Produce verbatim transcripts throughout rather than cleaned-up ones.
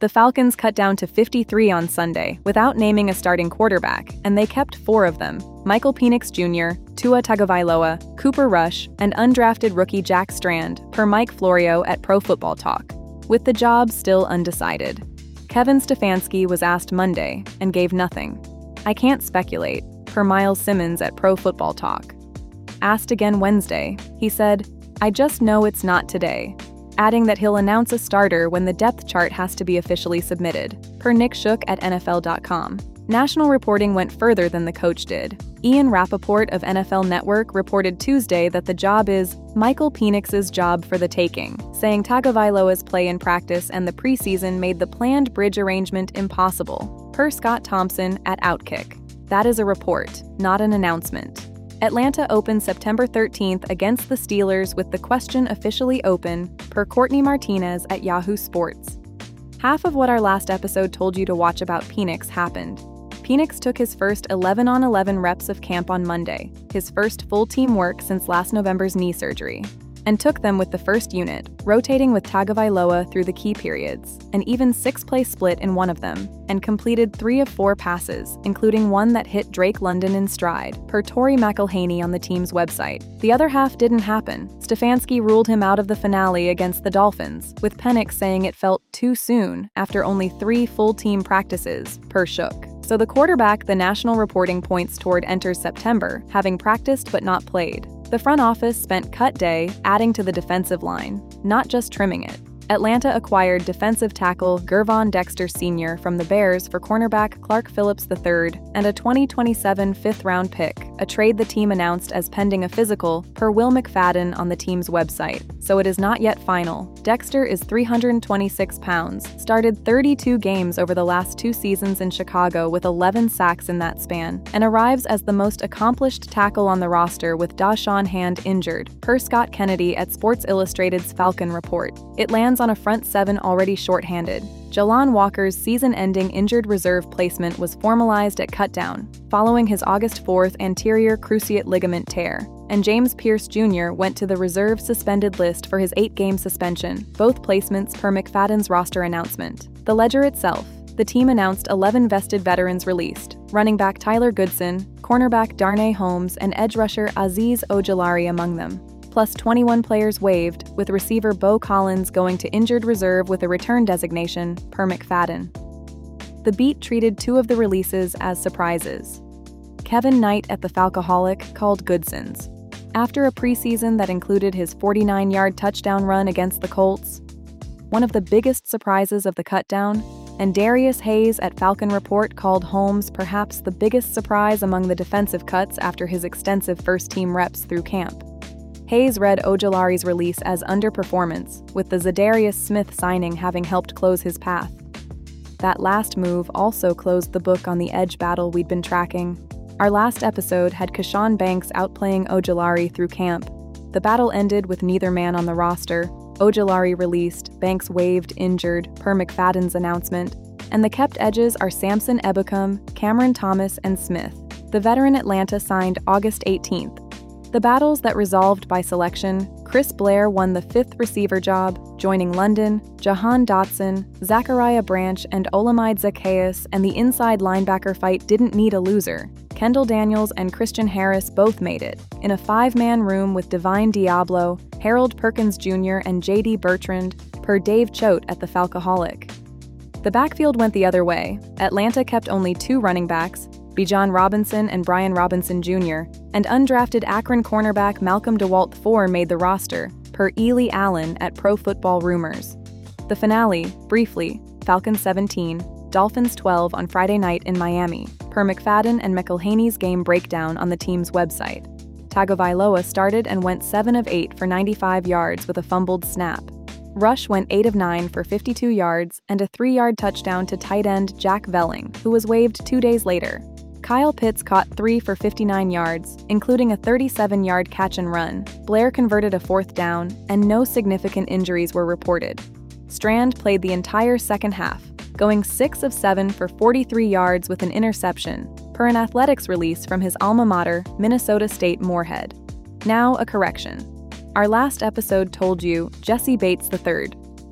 The Falcons cut down to fifty-three on Sunday without naming a starting quarterback, and they kept four of them: Michael Penix Junior, Tua Tagovailoa, Cooper Rush, and undrafted rookie Jack Strand, per Mike Florio at Pro Football Talk, with the job still undecided. Kevin Stefanski was asked Monday and gave nothing. "I can't speculate," per Miles Simmons at Pro Football Talk. Asked again Wednesday, he said, "I just know it's not today," adding that he'll announce a starter when the depth chart has to be officially submitted, per Nick Shook at N F L dot com. National reporting went further than the coach did. Ian Rappaport of N F L Network reported Tuesday that the job is Michael Penix's job for the taking, saying Tagovailoa's play in practice and the preseason made the planned bridge arrangement impossible, per Scott Thompson at Outkick. That is a report, not an announcement. Atlanta opens September thirteenth against the Steelers with the question officially open, per Courtney Martinez at Yahoo Sports. Half of what our last episode told you to watch about Penix happened. Penix took his first eleven on eleven reps of camp on Monday, his first full team work since last November's knee surgery, and took them with the first unit, rotating with Tagovailoa through the key periods, an even six-play split in one of them, and completed three of four passes, including one that hit Drake London in stride, per Tori McElhaney on the team's website. The other half didn't happen. Stefanski ruled him out of the finale against the Dolphins, with Penix saying it felt too soon after only three full-team practices, per Shook. So the quarterback the national reporting points toward enters September, having practiced but not played. The front office spent cut day adding to the defensive line, not just trimming it. Atlanta acquired defensive tackle Gervon Dexter Senior from the Bears for cornerback Clark Phillips the third and a twenty twenty-seven fifth-round pick, a trade the team announced as pending a physical, per Will McFadden on the team's website, so it is not yet final. Dexter is three hundred twenty-six pounds, started thirty-two games over the last two seasons in Chicago with eleven sacks in that span, and arrives as the most accomplished tackle on the roster with Dashawn Hand injured, per Scott Kennedy at Sports Illustrated's Falcon Report. It lands on a front seven already shorthanded. Jalon Walker's season-ending injured reserve placement was formalized at cutdown, following his August fourth anterior cruciate ligament tear, and James Pierce Junior went to the reserve suspended list for his eight-game suspension, both placements per McFadden's roster announcement. The ledger itself: the team announced eleven vested veterans released, running back Tyler Goodson, cornerback Darnay Holmes, and edge rusher Azeez Ojulari among them, plus twenty-one players waived, with receiver Bo Collins going to injured reserve with a return designation, per McFadden. The beat treated two of the releases as surprises. Kevin Knight at the Falcoholic called Goodson's. After a preseason that included his forty-nine-yard touchdown run against the Colts, one of the biggest surprises of the cutdown, and Darius Hayes at Falcon Report called Holmes perhaps the biggest surprise among the defensive cuts after his extensive first-team reps through camp. Hayes read Ojulari's release as underperformance, with the Zadarius Smith signing having helped close his path. That last move also closed the book on the edge battle we'd been tracking. Our last episode had Keshawn Banks outplaying Ojulari through camp. The battle ended with neither man on the roster, Ojulari released, Banks waived, injured, per McFadden's announcement, and the kept edges are Samson Ebukam, Cameron Thomas, and Smith. The veteran Atlanta signed August eighteenth. The battles that resolved by selection: Chris Blair won the fifth receiver job, joining London, Jahan Dotson, Zachariah Branch, and Olamide Zacchaeus, and the inside linebacker fight didn't need a loser. Kendall Daniels and Christian Harris both made it, in a five-man room with Divine Diablo, Harold Perkins Junior, and J D Bertrand, per Dave Choate at the Falcoholic. The backfield went the other way. Atlanta kept only two running backs, Bijan Robinson and Brian Robinson Junior, and undrafted Akron cornerback Malcolm DeWalt the fourth made the roster, per Ely Allen at Pro Football Rumors. The finale, briefly, Falcons seventeen, Dolphins twelve on Friday night in Miami, per McFadden and McElhaney's game breakdown on the team's website. Tagovailoa started and went seven of eight for ninety-five yards with a fumbled snap. Rush went eight of nine for fifty-two yards and a three-yard touchdown to tight end Jack Velling, who was waived two days later. Kyle Pitts caught three for fifty-nine yards, including a thirty-seven-yard catch and run. Blair converted a fourth down, and no significant injuries were reported. Strand played the entire second half, going six of seven for forty-three yards with an interception, per an athletics release from his alma mater, Minnesota State Moorhead. Now a correction. Our last episode told you Jesse Bates the third.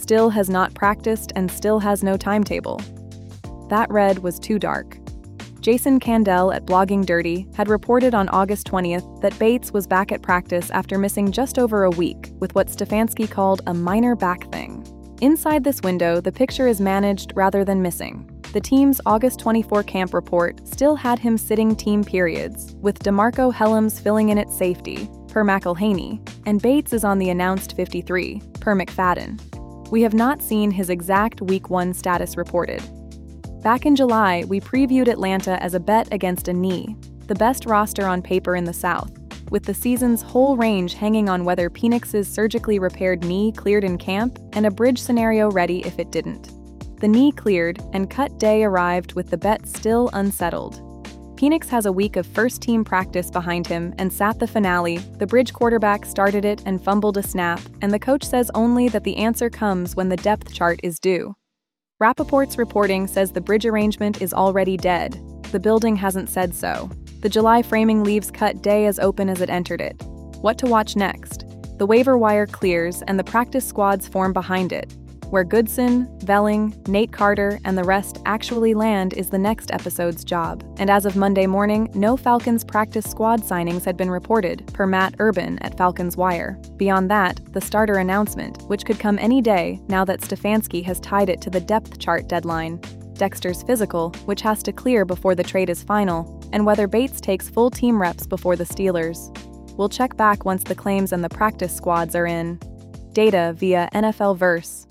still has not practiced and still has no timetable. That red was too dark. Jason Candell at Blogging Dirty had reported on August twentieth that Bates was back at practice after missing just over a week with what Stefanski called a minor back thing. Inside this window, the picture is managed rather than missing. The team's August twenty-fourth camp report still had him sitting team periods, with DeMarco Hellams filling in at safety, per McElhaney, and Bates is on the announced fifty-three, per McFadden. We have not seen his exact Week one status reported. Back in July, we previewed Atlanta as a bet against a knee, the best roster on paper in the South, with the season's whole range hanging on whether Penix's surgically repaired knee cleared in camp and a bridge scenario ready if it didn't. The knee cleared, and cut day arrived with the bet still unsettled. Penix has a week of first-team practice behind him and sat the finale. The bridge quarterback started it and fumbled a snap, and the coach says only that the answer comes when the depth chart is due. Rappaport's reporting says the bridge arrangement is already dead. The building hasn't said so. The July framing leaves cut day as open as it entered it. What to watch next? The waiver wire clears and the practice squads form behind it. Where Goodson, Velling, Nate Carter, and the rest actually land is the next episode's job. And as of Monday morning, no Falcons practice squad signings had been reported, per Matt Urban at Falcons Wire. Beyond that, the starter announcement, which could come any day now that Stefanski has tied it to the depth chart deadline, Dexter's physical, which has to clear before the trade is final, and whether Bates takes full team reps before the Steelers. We'll check back once the claims and the practice squads are in. Data via N F L Verse.